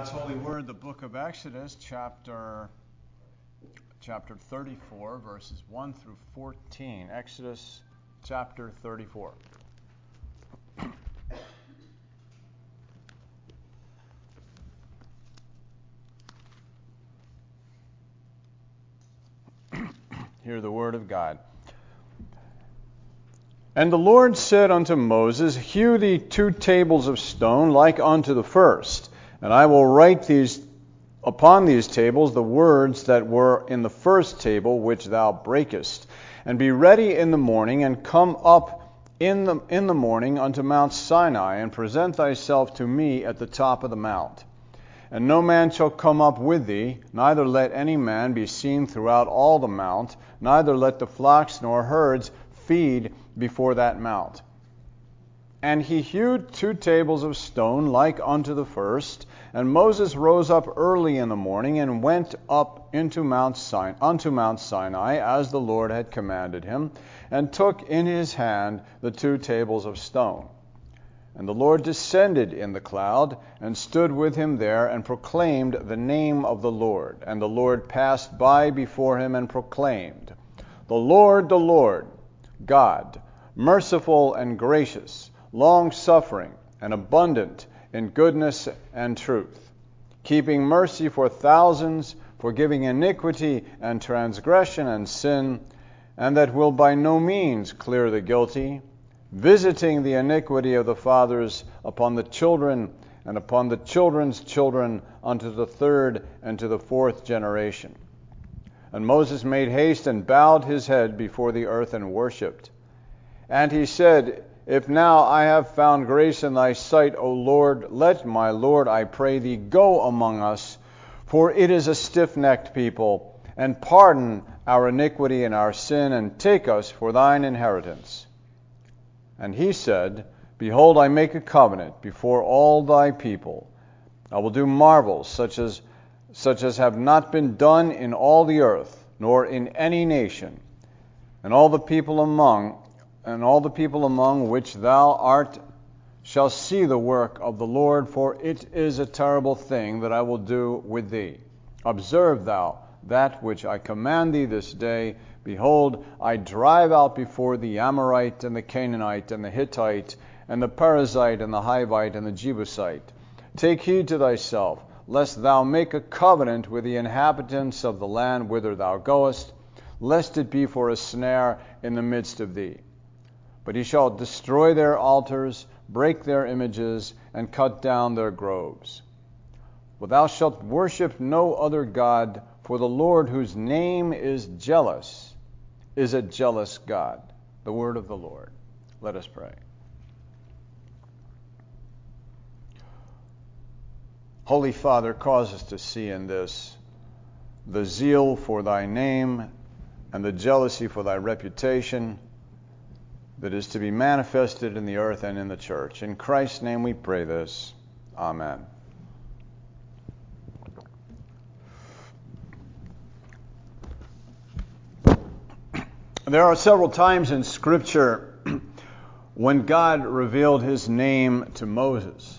God's holy word, the book of Exodus, chapter 34, verses 1 through 14. Exodus chapter 34. Hear the word of God. And the Lord said unto Moses, Hew thee 2 tables of stone like unto the first, and I will write upon these tables the words that were in the first table which thou breakest. And be ready in the morning, and come up in the morning unto Mount Sinai, and present thyself to me at the top of the mount. And no man shall come up with thee, neither let any man be seen throughout all the mount, neither let the flocks nor herds feed before that mount. And he hewed 2 tables of stone like unto the first, and Moses rose up early in the morning, and went up unto Mount Sinai, as the Lord had commanded him, and took in his hand the 2 tables of stone. And the Lord descended in the cloud, and stood with him there, and proclaimed the name of the Lord. And the Lord passed by before him, and proclaimed, the Lord, God, merciful and gracious, long-suffering and abundant in goodness and truth, keeping mercy for thousands, forgiving iniquity and transgression and sin, and that will by no means clear the guilty, visiting the iniquity of the fathers upon the children and upon the children's children unto the 3rd and to the 4th generation. And Moses made haste and bowed his head before the earth and worshipped. And he said, If now I have found grace in thy sight, O Lord, let my Lord, I pray thee, go among us, for it is a stiff-necked people, and pardon our iniquity and our sin, and take us for thine inheritance. And he said, Behold, I make a covenant before all thy people. I will do marvels such as have not been done in all the earth, nor in any nation. And all the people among which thou art shall see the work of the Lord, for it is a terrible thing that I will do with thee. Observe thou that which I command thee this day. Behold, I drive out before the Amorite, and the Canaanite, and the Hittite, and the Perizzite, and the Hivite, and the Jebusite. Take heed to thyself, lest thou make a covenant with the inhabitants of the land whither thou goest, lest it be for a snare in the midst of thee. But he shall destroy their altars, break their images, and cut down their groves. For thou shalt worship no other God, for the Lord, whose name is jealous, is a jealous God. The word of the Lord. Let us pray. Holy Father, cause us to see in this the zeal for thy name and the jealousy for thy reputation that is to be manifested in the earth and in the church. In Christ's name we pray this. Amen. There are several times in Scripture when God revealed his name to Moses.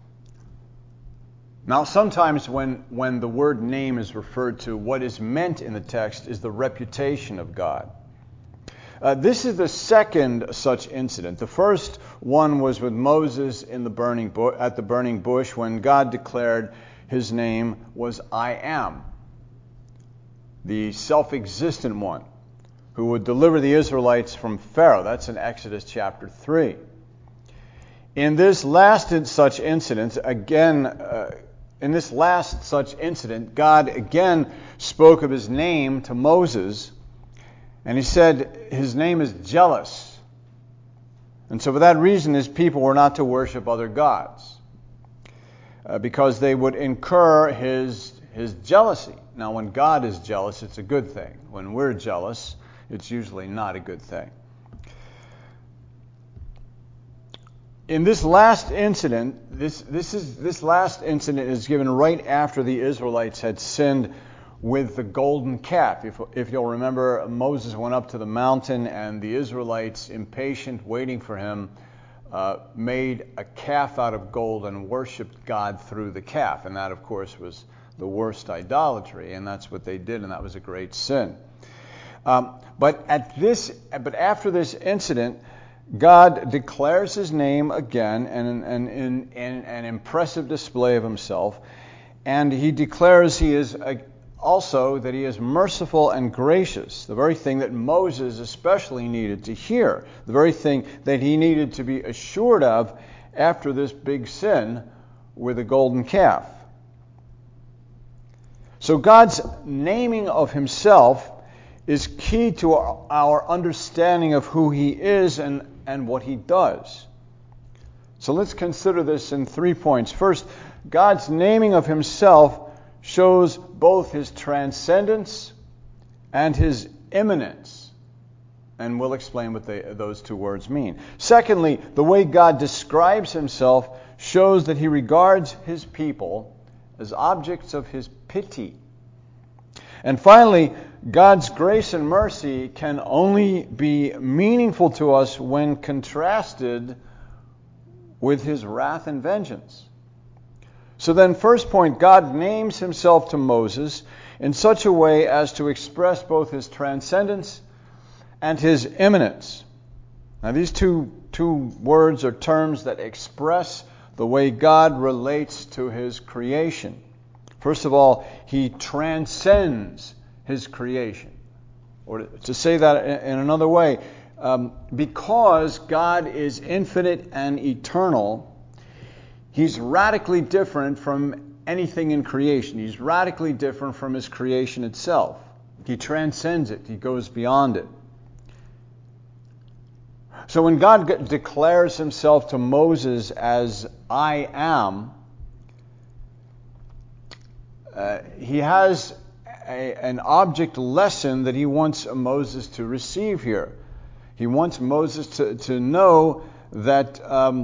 Now, sometimes when the word name is referred to, what is meant in the text is the reputation of God. This is the second such incident. The first one was with Moses at the burning bush, when God declared his name was I Am, the self-existent one who would deliver the Israelites from Pharaoh. That's in Exodus chapter 3. In this last such incident, God again spoke of his name to Moses, and he said his name is jealous. And so for that reason, his people were not to worship other gods, because they would incur his jealousy. Now, when God is jealous, it's a good thing. When we're jealous, it's usually not a good thing. In this last incident, this last incident is given right after the Israelites had sinned with the golden calf. If you'll remember, Moses went up to the mountain, and the Israelites, impatient, waiting for him, made a calf out of gold and worshipped God through the calf. And that, of course, was the worst idolatry, and that's what they did, and that was a great sin. But after this incident, God declares his name again and in an impressive display of himself, and he declares he is also that he is merciful and gracious, the very thing that Moses especially needed to hear, the very thing that he needed to be assured of after this big sin with the golden calf. So God's naming of himself is key to our understanding of who he is and what he does. So let's consider this in 3 points. First, God's naming of himself shows both his transcendence and his immanence. And we'll explain what those two words mean. Secondly, the way God describes himself shows that he regards his people as objects of his pity. And finally, God's grace and mercy can only be meaningful to us when contrasted with his wrath and vengeance. So then, first point, God names himself to Moses in such a way as to express both his transcendence and his immanence. Now, these two words are terms that express the way God relates to his creation. First of all, he transcends his creation. Or to say that in another way, because God is infinite and eternal, he's radically different from anything in creation. He's radically different from his creation itself. He transcends it. He goes beyond it. So when God declares himself to Moses as I am, he has an object lesson that he wants Moses to receive here. He wants Moses to know that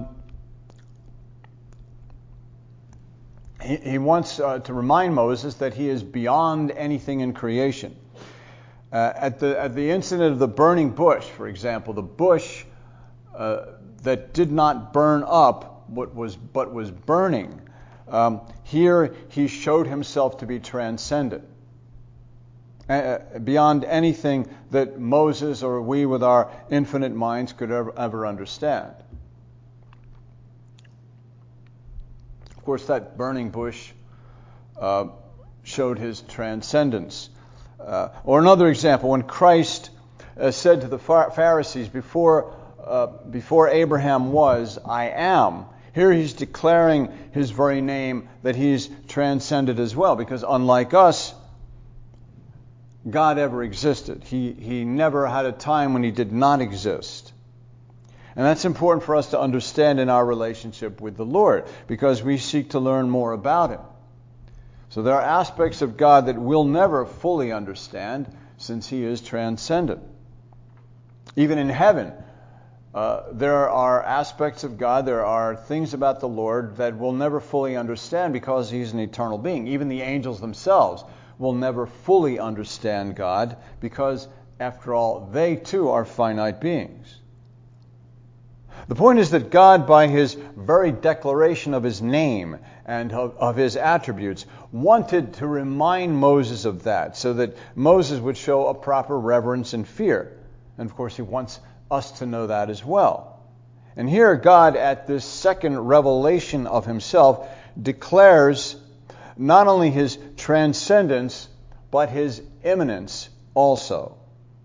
he wants to remind Moses that he is beyond anything in creation. At the incident of the burning bush, for example, the bush that did not burn up but was burning, here he showed himself to be transcendent, beyond anything that Moses or we with our infinite minds could ever understand. Of course, that burning bush showed his transcendence. Or another example, when Christ said to the Pharisees, before Abraham was, I am. Here he's declaring his very name, that he's transcended as well, because unlike us, God ever existed. He never had a time when he did not exist. And that's important for us to understand in our relationship with the Lord, because we seek to learn more about him. So there are aspects of God that we'll never fully understand, since he is transcendent. Even in heaven, there are aspects of God, there are things about the Lord that we'll never fully understand because he's an eternal being. Even the angels themselves will never fully understand God because, after all, they too are finite beings. The point is that God, by his very declaration of his name and of his attributes, wanted to remind Moses of that, so that Moses would show a proper reverence and fear. And of course, he wants us to know that as well. And here God, at this second revelation of himself, declares not only his transcendence, but his immanence also.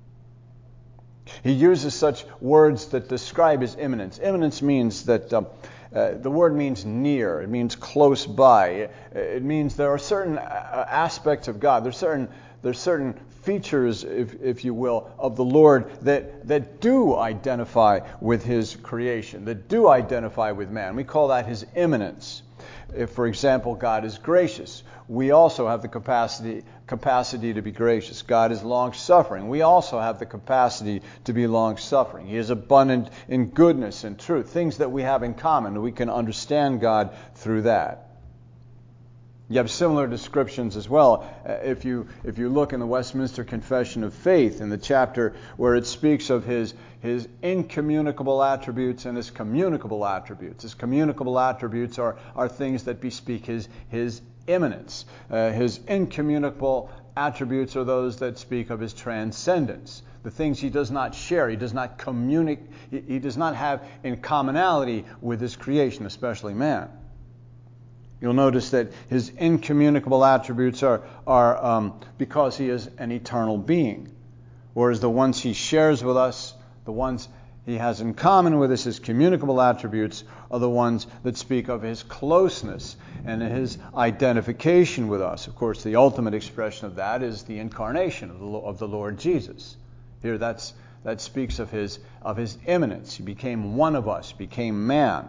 He uses such words that describe his immanence. Immanence means that the word means near. It means close by. It means there are certain aspects of God. There's certain features, if you will, of the Lord that do identify with his creation, that do identify with man. We call that his immanence. If, for example, God is gracious, we also have the capacity to be gracious. God is long-suffering. We also have the capacity to be long-suffering. He is abundant in goodness and truth, things that we have in common. We can understand God through that. You have similar descriptions as well. If you look in the Westminster Confession of Faith, in the chapter where it speaks of his incommunicable attributes and his communicable attributes. His communicable attributes are things that bespeak his immanence. His incommunicable attributes are those that speak of his transcendence. The things he does not share, he does not communicate, he does not have in commonality with his creation, especially man. You'll notice that his incommunicable attributes are because he is an eternal being, whereas the ones he shares with us, the ones he has in common with us, his communicable attributes, are the ones that speak of his closeness and his identification with us. Of course, the ultimate expression of that is the incarnation of the Lord Jesus. Here, that speaks of his immanence. He became one of us, became man.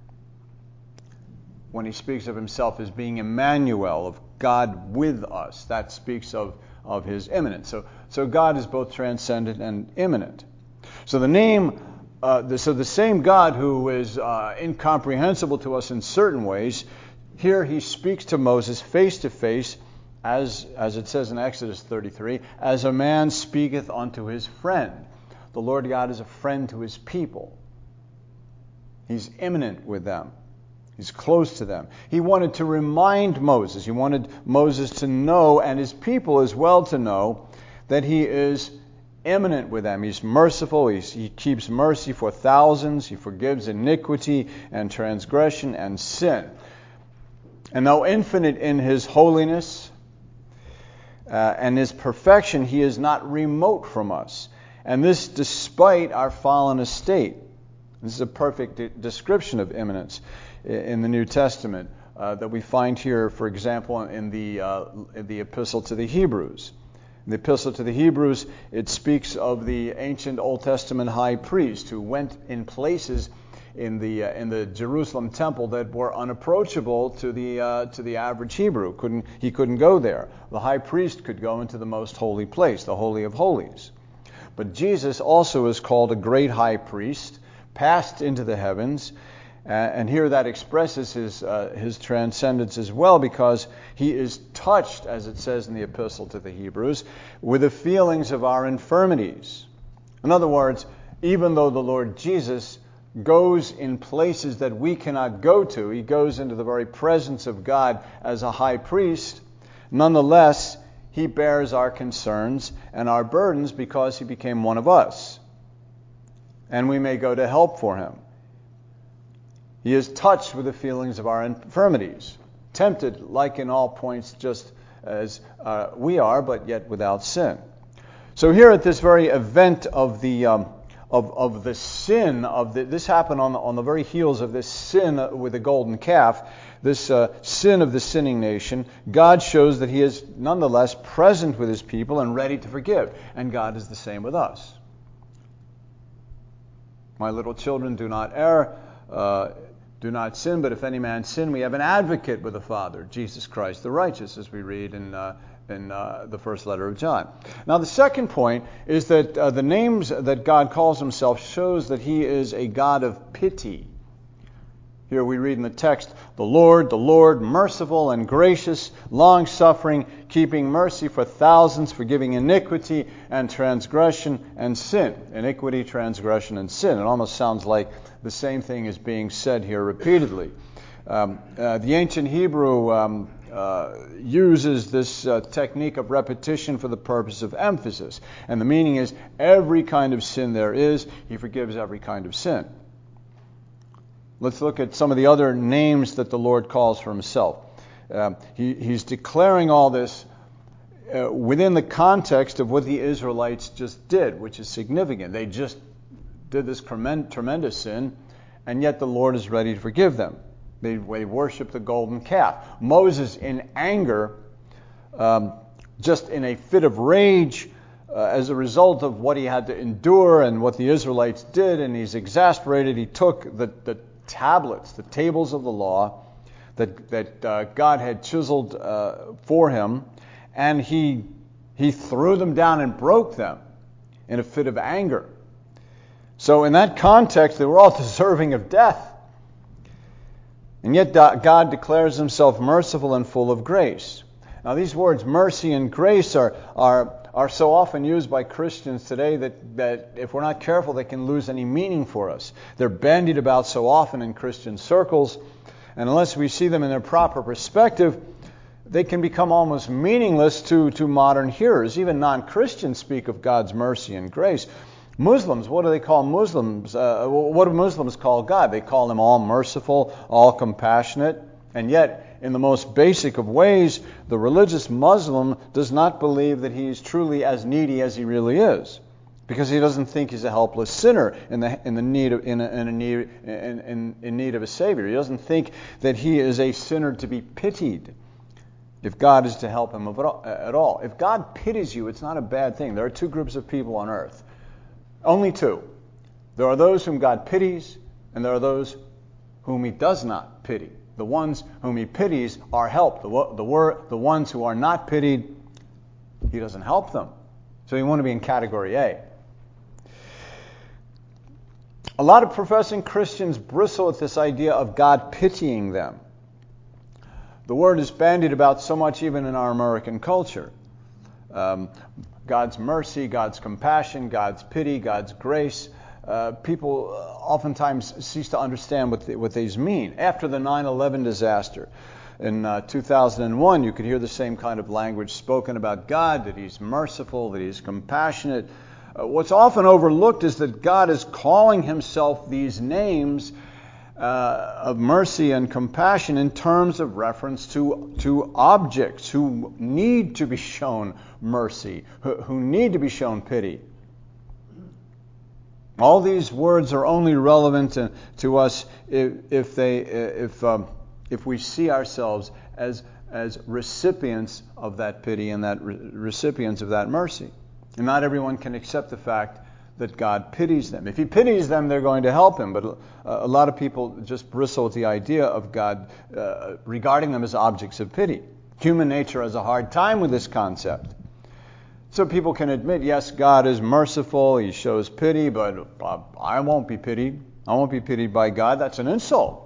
When he speaks of himself as being Emmanuel, of God with us, that speaks of his immanence. So God is both transcendent and immanent. So the same God who is incomprehensible to us in certain ways, here he speaks to Moses face to face, as it says in Exodus 33, as a man speaketh unto his friend. The Lord God is a friend to his people. He's immanent with them. He's close to them. He wanted to remind Moses, he wanted Moses to know, and his people as well to know, that he is immanent with them. He's merciful. He keeps mercy for thousands. He forgives iniquity and transgression and sin. And though infinite in his holiness and his perfection, he is not remote from us. And this despite our fallen estate. This is a perfect description of immanence in the New Testament that we find here, for example, in the Epistle to the Hebrews. In the Epistle to the Hebrews, it speaks of the ancient Old Testament high priest who went in places in the Jerusalem temple that were unapproachable to the average Hebrew. He couldn't go there. The high priest could go into the most holy place, the Holy of Holies. But Jesus also is called a great high priest, passed into the heavens, and here that expresses his transcendence as well, because he is touched, as it says in the Epistle to the Hebrews, with the feelings of our infirmities. In other words, even though the Lord Jesus goes in places that we cannot go to, he goes into the very presence of God as a high priest, nonetheless, he bears our concerns and our burdens because he became one of us. And we may go to help for him. He is touched with the feelings of our infirmities, tempted like in all points just as we are, but yet without sin. So here at this very event of the sin, this happened on the very heels of this sin with the golden calf, this sin of the sinning nation, God shows that he is nonetheless present with his people and ready to forgive. And God is the same with us. My little children, do not err, do not sin, but if any man sin, we have an advocate with the Father, Jesus Christ the righteous, as we read in the first letter of John. Now the second point is that the names that God calls himself shows that he is a God of pity. Here we read in the text, the Lord, merciful and gracious, long-suffering, keeping mercy for thousands, forgiving iniquity and transgression and sin. Iniquity, transgression, and sin. It almost sounds like the same thing is being said here repeatedly. The ancient Hebrew uses this technique of repetition for the purpose of emphasis. And the meaning is, every kind of sin there is, he forgives every kind of sin. Let's look at some of the other names that the Lord calls for himself. He's declaring all this within the context of what the Israelites just did, which is significant. They just did this tremendous sin, and yet the Lord is ready to forgive them. They worship the golden calf. Moses, in anger, just in a fit of rage, as a result of what he had to endure and what the Israelites did, and he's exasperated, he took the tablets, the tables of the law that God had chiseled for him, and he threw them down and broke them in a fit of anger. So in that context, they were all deserving of death. And yet God declares himself merciful and full of grace. Now these words, mercy and grace, are so often used by Christians today that if we're not careful, they can lose any meaning for us. They're bandied about so often in Christian circles, and unless we see them in their proper perspective, they can become almost meaningless to modern hearers. Even non-Christians speak of God's mercy and grace. Muslims, what do they call Muslims? What do Muslims call God? They call him all merciful, all compassionate. And yet, in the most basic of ways, the religious Muslim does not believe that he is truly as needy as he really is, because he doesn't think he's a helpless sinner in need of a Savior. He doesn't think that he is a sinner to be pitied if God is to help him at all. If God pities you, it's not a bad thing. There are two groups of people on earth. Only two. There are those whom God pities, and there are those whom he does not pity. The ones whom he pities are helped. The ones who are not pitied, he doesn't help them. So you want to be in category A. A lot of professing Christians bristle at this idea of God pitying them. The word is bandied about so much even in our American culture. God's mercy, God's compassion, God's pity, God's grace. People oftentimes cease to understand what these mean. After the 9/11 disaster in 2001, you could hear the same kind of language spoken about God, that he's merciful, that he's compassionate. What's often overlooked is that God is calling himself these names of mercy and compassion in terms of reference to objects who need to be shown mercy, who need to be shown pity. All these words are only relevant to us if we see ourselves as recipients of that pity and that recipients of that mercy. And not everyone can accept the fact that God pities them. If he pities them, they're going to help him. But a lot of people just bristle at the idea of God regarding them as objects of pity. Human nature has a hard time with this concept. So people can admit, yes, God is merciful, he shows pity, but I won't be pitied. I won't be pitied by God. That's an insult.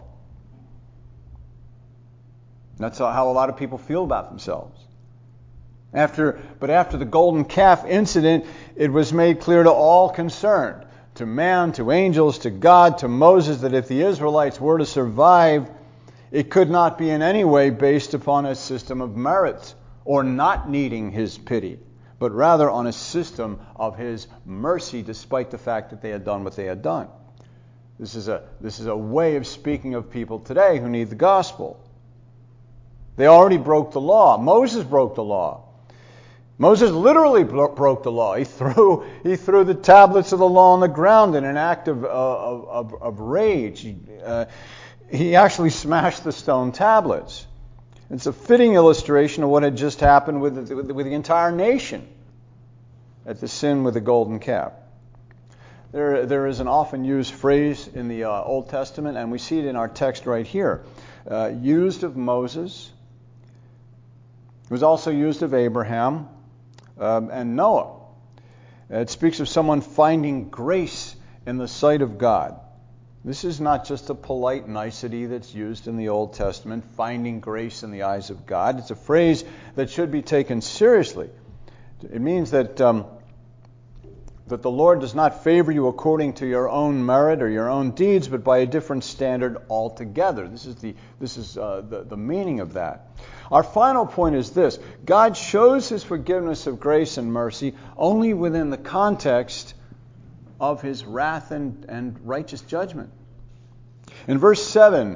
That's how a lot of people feel about themselves. After the golden calf incident, it was made clear to all concerned, to man, to angels, to God, to Moses, that if the Israelites were to survive, it could not be in any way based upon a system of merit or not needing his pity, but rather on a system of his mercy, despite the fact that they had done what they had done. This is a way of speaking of people today who need the gospel. They already broke the law. Moses broke the law. Moses literally broke the law. He threw the tablets of the law on the ground in an act of rage. He actually smashed the stone tablets. It's a fitting illustration of what had just happened with the entire nation at the sin with the golden calf. There is an often used phrase in the Old Testament, and we see it in our text right here, used of Moses. It was also used of Abraham and Noah. It speaks of someone finding grace in the sight of God. This is not just a polite nicety that's used in the Old Testament, finding grace in the eyes of God. It's a phrase that should be taken seriously. It means that the Lord does not favor you according to your own merit or your own deeds, but by a different standard altogether. This is the meaning of that. Our final point is this: God shows his forgiveness of grace and mercy only within the context of his wrath and righteous judgment. In verse 7,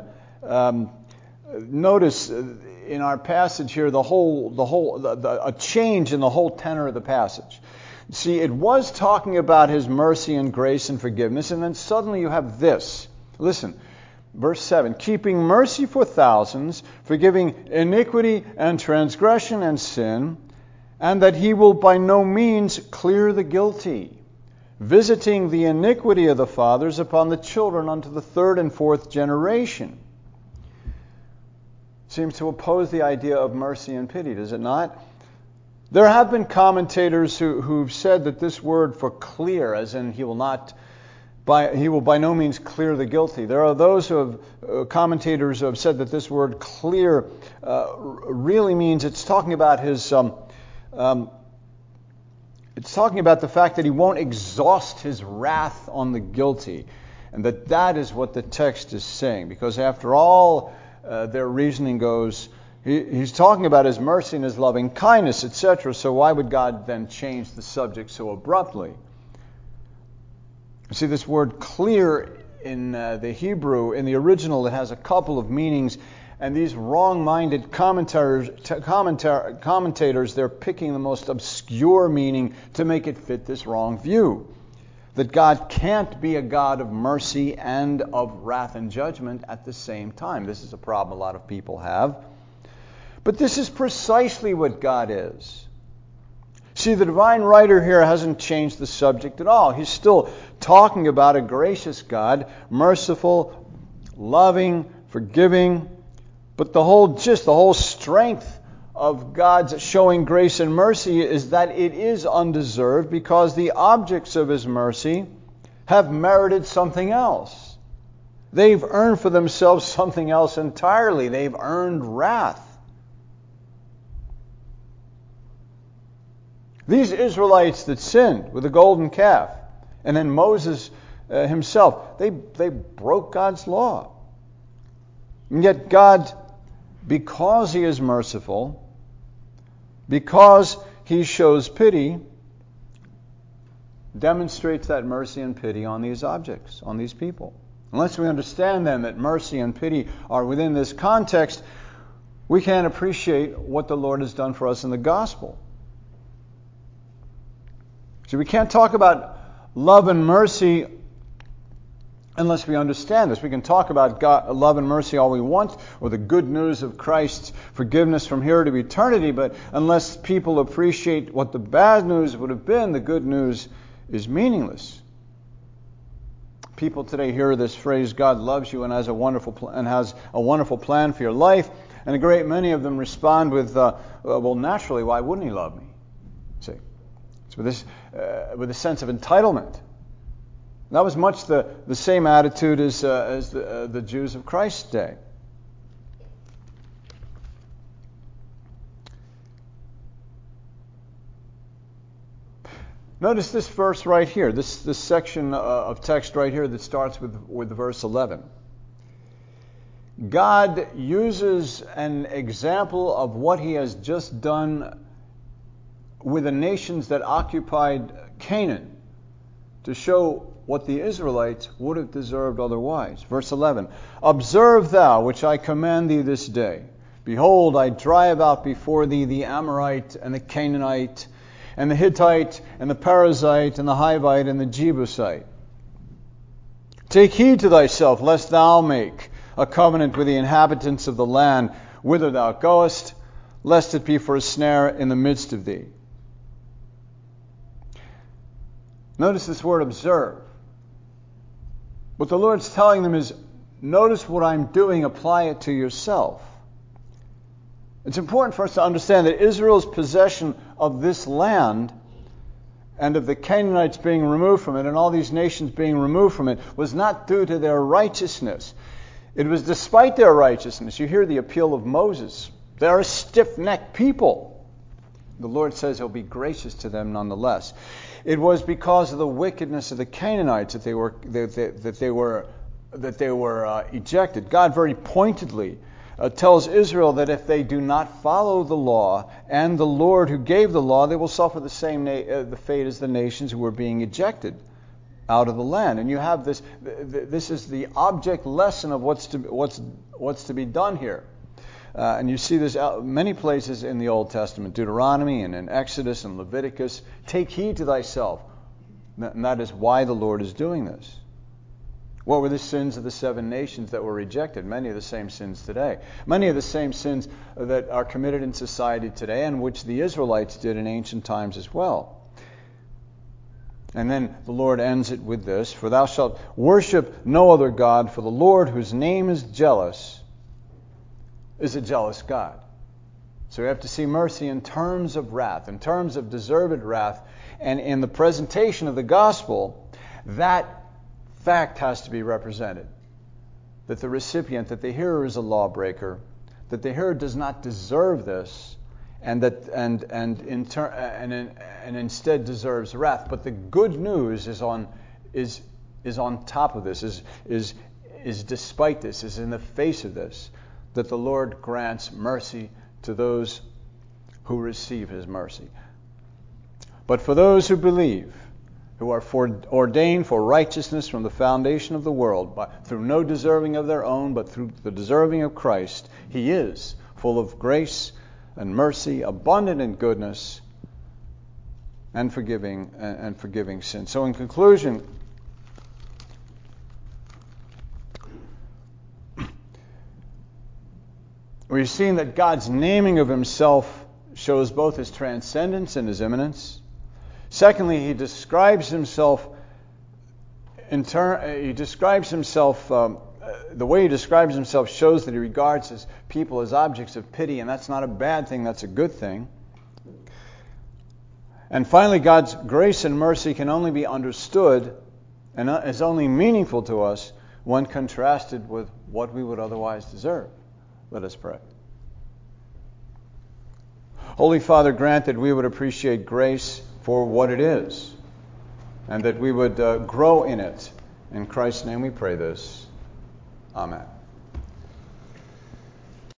notice in our passage here a change in the whole tenor of the passage. See, it was talking about his mercy and grace and forgiveness, and then suddenly you have this. Listen, verse 7, keeping mercy for thousands, forgiving iniquity and transgression and sin, and that he will by no means clear the guilty, visiting the iniquity of the fathers upon the children unto the third and fourth generation. Seems to oppose the idea of mercy and pity, does it not? There have been commentators who've said that this word for clear, as in he will not He will by no means clear the guilty. There are those commentators who have said that this word clear really means it's talking about his. It's talking about the fact that he won't exhaust his wrath on the guilty, and that is what the text is saying. Because after all, their reasoning goes, he's talking about his mercy and his loving kindness, etc. So why would God then change the subject so abruptly? You see, this word clear in the Hebrew, in the original, it has a couple of meanings. And these wrong-minded commentators, they're picking the most obscure meaning to make it fit this wrong view. That God can't be a God of mercy and of wrath and judgment at the same time. This is a problem a lot of people have. But this is precisely what God is. See, the divine writer here hasn't changed the subject at all. He's still talking about a gracious God, merciful, loving, forgiving. But the whole strength of God's showing grace and mercy is that it is undeserved because the objects of His mercy have merited something else. They've earned for themselves something else entirely. They've earned wrath. These Israelites that sinned with the golden calf, and then Moses himself, they broke God's law. And yet God, because He is merciful, because He shows pity, demonstrates that mercy and pity on these objects, on these people. Unless we understand then that mercy and pity are within this context, we can't appreciate what the Lord has done for us in the gospel. See, we can't talk about love and mercy unless we understand this. We can talk about God, love and mercy all we want, or the good news of Christ's forgiveness from here to eternity, but unless people appreciate what the bad news would have been, the good news is meaningless. People today hear this phrase, God loves you and has a wonderful plan for your life, and a great many of them respond with, well, naturally, why wouldn't He love me? See, it's with a sense of entitlement. That was much the same attitude as the Jews of Christ's day. Notice this verse right here, this section of text right here that starts with verse 11. God uses an example of what He has just done with the nations that occupied Canaan to show what the Israelites would have deserved otherwise. Verse 11, observe thou, which I command thee this day. Behold, I drive out before thee the Amorite and the Canaanite and the Hittite and the Perizzite and the Hivite and the Jebusite. Take heed to thyself, lest thou make a covenant with the inhabitants of the land whither thou goest, lest it be for a snare in the midst of thee. Notice this word observe. What the Lord's telling them is, notice what I'm doing, apply it to yourself. It's important for us to understand that Israel's possession of this land and of the Canaanites being removed from it and all these nations being removed from it was not due to their righteousness. It was despite their righteousness. You hear the appeal of Moses. They're a stiff-necked people. The Lord says He'll be gracious to them nonetheless. It was because of the wickedness of the Canaanites that they were ejected. God very pointedly tells Israel that if they do not follow the law and the Lord who gave the law, they will suffer the same the fate as the nations who were being ejected out of the land. And you have this. This is the object lesson of what's to be done here. And you see this many places in the Old Testament, Deuteronomy and in Exodus and Leviticus. Take heed to thyself. And that is why the Lord is doing this. What were the sins of the 7 nations that were rejected? Many of the same sins today. Many of the same sins that are committed in society today and which the Israelites did in ancient times as well. And then the Lord ends it with this, for thou shalt worship no other God, for the Lord whose name is jealous is a jealous God. So we have to see mercy in terms of wrath, in terms of deserved wrath, and in the presentation of the gospel, that fact has to be represented. That the recipient, that the hearer is a lawbreaker, that the hearer does not deserve this, and instead deserves wrath. But the good news is on top of this, is despite this, is in the face of this, that the Lord grants mercy to those who receive his mercy. But for those who believe, who are ordained for righteousness from the foundation of the world, through no deserving of their own, but through the deserving of Christ, he is full of grace and mercy, abundant in goodness, and forgiving sin. So in conclusion, we've seen that God's naming of himself shows both his transcendence and his immanence. Secondly, he describes himself the way he describes himself shows that he regards his people as objects of pity, and that's not a bad thing, that's a good thing. And finally, God's grace and mercy can only be understood and is only meaningful to us when contrasted with what we would otherwise deserve. Let us pray. Holy Father, grant that we would appreciate grace for what it is, and that we would grow in it. In Christ's name we pray this. Amen.